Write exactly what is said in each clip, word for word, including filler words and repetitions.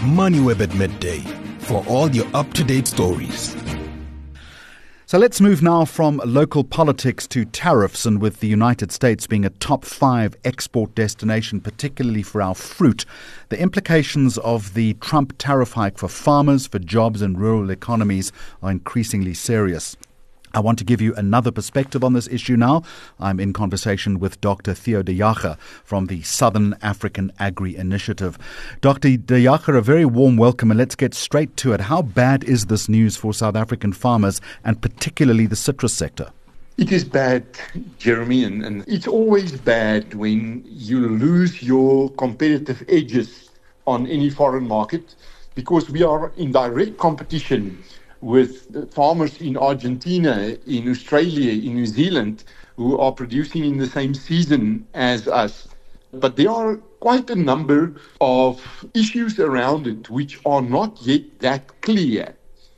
MoneyWeb at midday for all your up-to-date stories. So let's move now from local politics to tariffs, and with the United States being a top five export destination, particularly for our fruit, the implications of the Trump tariff hike for farmers, for jobs and rural economies are increasingly serious. I want to give you another perspective on this issue now. I'm in conversation with Doctor Theo de Jager from the Southern African Agri Initiative. Doctor de Jager, a very warm welcome, and let's get straight to it. How bad is this news for South African farmers and particularly the citrus sector? It is bad, Jeremy, and, and it's always bad when you lose your competitive edges on any foreign market, because we are in direct competition with farmers in Argentina, in Australia, in New Zealand, who are producing in the same season as us. But there are quite a number of issues around it which are not yet that clear.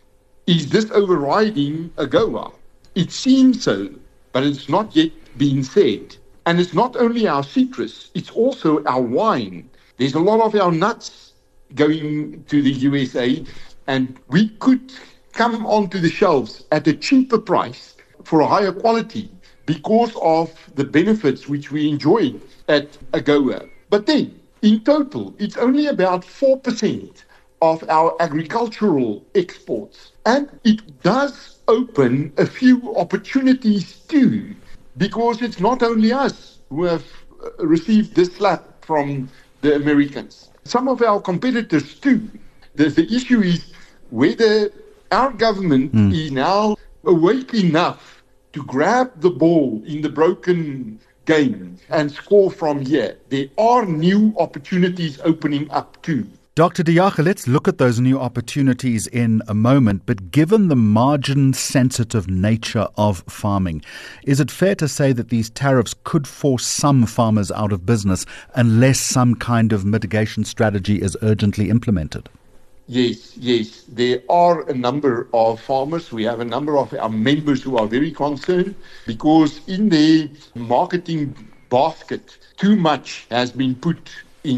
Is this overriding AGOA? It seems so, but it's not yet been said. And it's not only our citrus, it's also our wine. There's a lot of our nuts going to the U S A, and we could come onto the shelves at a cheaper price for a higher quality because of the benefits which we enjoy at AGOA. But then, in total, it's only about four percent of our agricultural exports. And it does open a few opportunities too, because it's not only us who have received this slap from the Americans. Some of our competitors too. The, the issue is whether our government mm. is now awake enough to grab the ball in the broken game and score from here. There are new opportunities opening up too. Doctor de Jager, let's look at those new opportunities in a moment, but given the margin-sensitive nature of farming, is it fair to say that these tariffs could force some farmers out of business unless some kind of mitigation strategy is urgently implemented? Yes, yes. There are a number of farmers. We have a number of our members who are very concerned because in their marketing basket, too much has been put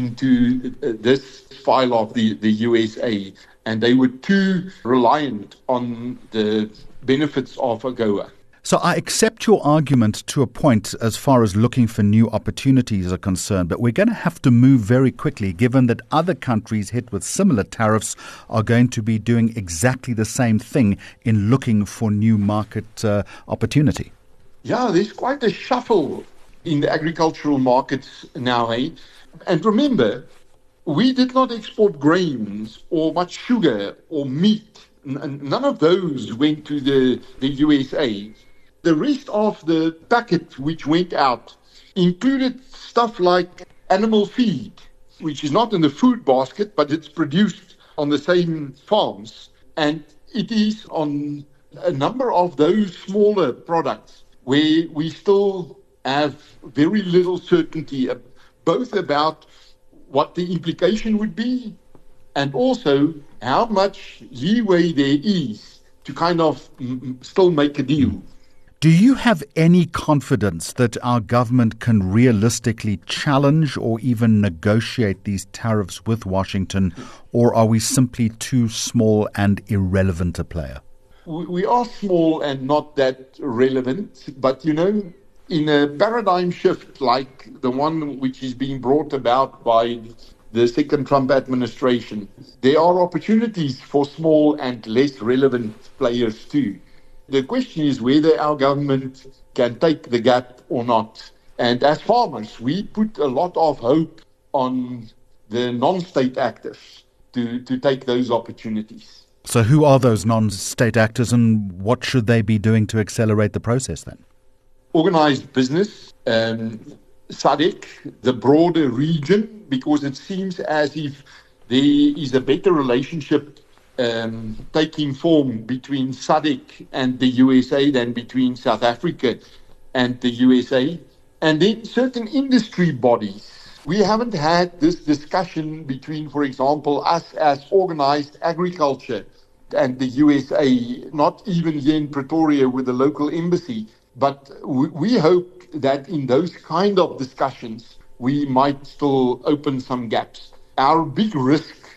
into this file of the, the U S A, and they were too reliant on the benefits of AGOA. So I accept your argument to a point as far as looking for new opportunities are concerned, but we're going to have to move very quickly given that other countries hit with similar tariffs are going to be doing exactly the same thing in looking for new market uh, opportunity. Yeah, there's quite a shuffle in the agricultural markets now, eh? And remember, we did not export grains or much sugar or meat. None of those went to the, the U S A. The rest of the packet which went out included stuff like animal feed, which is not in the food basket, but it's produced on the same farms. And it is on a number of those smaller products where we still have very little certainty, both about what the implication would be and also how much leeway there is to kind of m- still make a deal. Do you have any confidence that our government can realistically challenge or even negotiate these tariffs with Washington, or are we simply too small and irrelevant a player? We are small and not that relevant, but you know, in a paradigm shift like the one which is being brought about by the second Trump administration, there are opportunities for small and less relevant players too. The question is whether our government can take the gap or not. And as farmers, we put a lot of hope on the non-state actors to, to take those opportunities. So who are those non-state actors and what should they be doing to accelerate the process then? Organized business, um, S A D C, the broader region, because it seems as if there is a better relationship um, taking form between S A D C and the U S A than between South Africa and the U S A. And then certain industry bodies. We haven't had this discussion between, for example, us as organized agriculture and the U S A, not even here in Pretoria with the local embassy. But we hope that in those kind of discussions, we might still open some gaps. Our big risk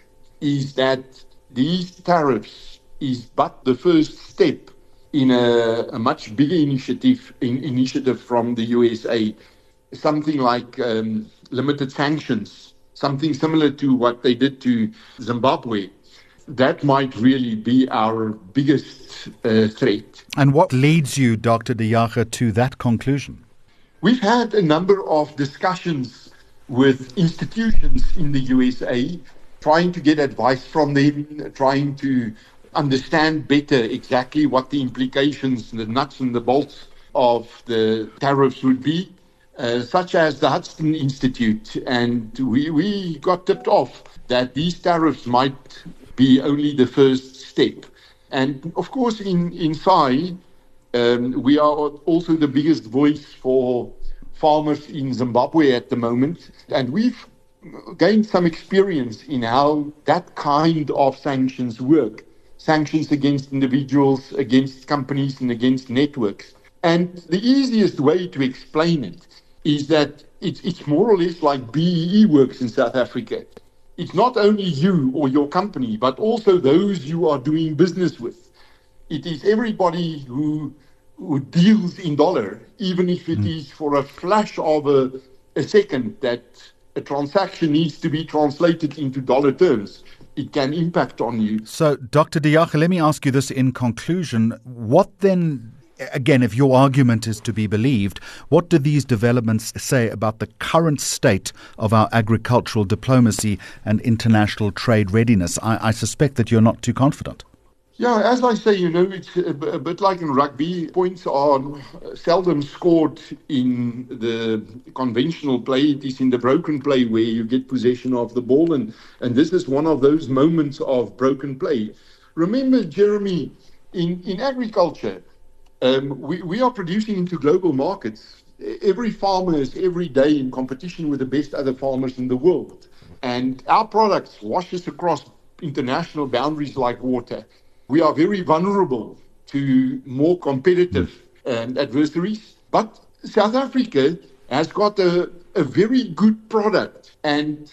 is that these tariffs is but the first step in a, a much bigger initiative in, initiative from the U S A, something like um, limited sanctions, something similar to what they did to Zimbabwe. That might really be our biggest uh, threat. And what leads you, Doctor De Jager, to that conclusion? We've had a number of discussions with institutions in the U S A, trying to get advice from them, trying to understand better exactly what the implications, the nuts and the bolts of the tariffs would be, uh, such as the Hudson Institute. And we, we got tipped off that these tariffs might be only the first step. And of course, in, in S A I, um, we are also the biggest voice for farmers in Zimbabwe at the moment. And we've gained some experience in how that kind of sanctions work. Sanctions against individuals, against companies, and against networks. And the easiest way to explain it is that it's, it's more or less like B E E works in South Africa. It's not only you or your company, but also those you are doing business with. It is everybody who, who deals in dollar, even if it mm. is for a flash of a, a second that a transaction needs to be translated into dollar terms. It can impact on you. So, Doctor De Jager, let me ask you this in conclusion. What then, again, if your argument is to be believed, what do these developments say about the current state of our agricultural diplomacy and international trade readiness? I, I suspect that you're not too confident. Yeah, as I say, you know, it's a, a bit like in rugby. Points are seldom scored in the conventional play. It is in the broken play where you get possession of the ball. And, and this is one of those moments of broken play. Remember, Jeremy, in, in agriculture, um, we, we are producing into global markets. Every farmer is every day in competition with the best other farmers in the world. And our products washes across international boundaries like water. We are very vulnerable to more competitive um, adversaries. But South Africa has got a, a very good product, and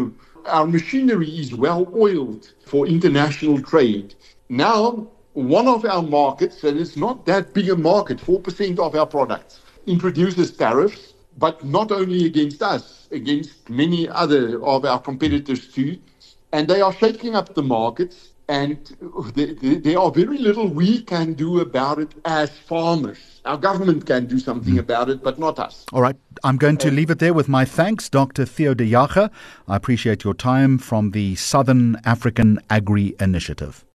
our machinery is well oiled for international trade. Now, one of our markets, and it's not that big a market, four percent of our products, introduces tariffs, but not only against us, against many other of our competitors too. And they are shaking up the markets. And there are very little we can do about it as farmers. Our government can do something about it, but not us. All right. I'm going to leave it there with my thanks, Doctor Theo De Jager. I appreciate your time from the Southern African Agri Initiative.